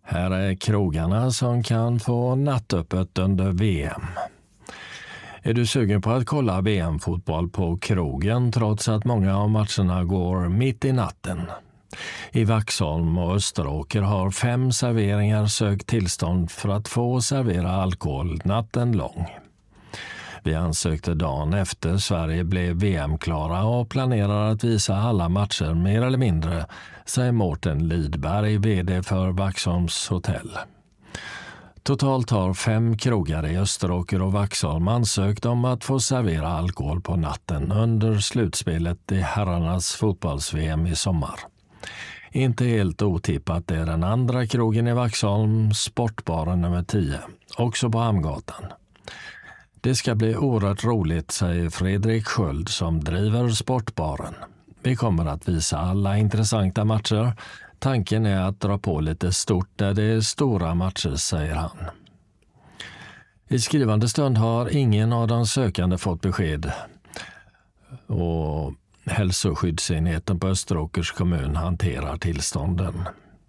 Här är krogarna som kan få nattöppet under VM. Är du sugen på att kolla VM-fotboll på krogen trots att många av matcherna går mitt i natten? I Vaxholm och Österåker har 5 serveringar sökt tillstånd för att få servera alkohol natten lång. Vi ansökte dagen efter Sverige blev VM-klara och planerar att visa alla matcher mer eller mindre, säger Mårten Lidberg, vd för Vaxholms hotell. Totalt har 5 krogar i Österåker och Vaxholm ansökt om att få servera alkohol på natten under slutspelet i herrarnas fotbolls-VM i sommar. Inte helt otippat är den andra krogen i Vaxholm, Sportbaren nummer 10, också på Hamngatan. Det ska bli oerhört roligt, säger Fredrik Sköld som driver Sportbaren. Vi kommer att visa alla intressanta matcher. Tanken är att dra på lite stort där det är stora matcher, säger han. I skrivande stund har ingen av de sökande fått besked och hälsoskyddsenheten på Österåkers kommun hanterar tillstånden.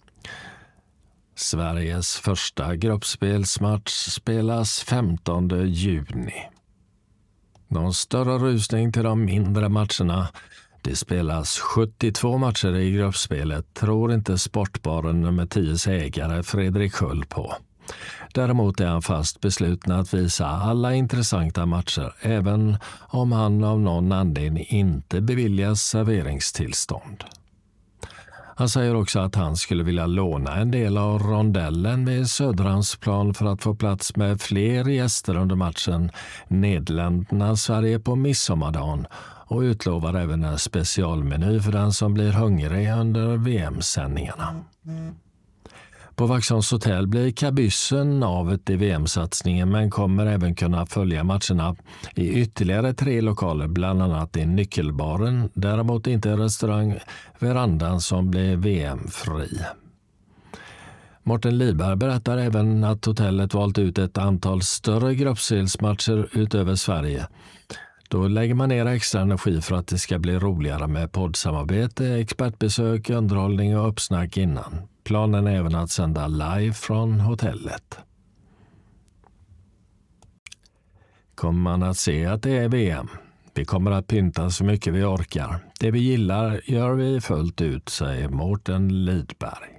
Sveriges första gruppspelsmatch spelas 15 juni. Någon större rusning till de mindre matcherna. Det spelas 72 matcher i gruppspelet, tror inte Sportbaren nummer 10s ägare Fredrik Sköld på. Däremot är han fast besluten att visa alla intressanta matcher, även om han av någon anledning inte beviljas serveringstillstånd. Han säger också att han skulle vilja låna en del av rondellen vid Söderhamnsplan för att få plats med fler gäster under matchen Nederländerna-Sverige på midsommardagen och utlovar även en specialmeny för den som blir hungrig under VM-sändningarna. På Vaxholms hotell blir kabyssen navet i VM-satsningen men kommer även kunna följa matcherna i ytterligare 3 lokaler, bland annat i Nyckelbaren, däremot inte restaurang Verandan som blir VM-fri. Mårten Lidberg berättar även att hotellet valt ut ett antal större gruppspelsmatcher utöver Sverige. Då lägger man ner extra energi för att det ska bli roligare med poddsamarbete, expertbesök, underhållning och uppsnack innan. Planen är även att sända live från hotellet. Kommer man att se att det är VM? Vi kommer att pynta så mycket vi orkar. Det vi gillar gör vi fullt ut, säger Mårten Lidberg.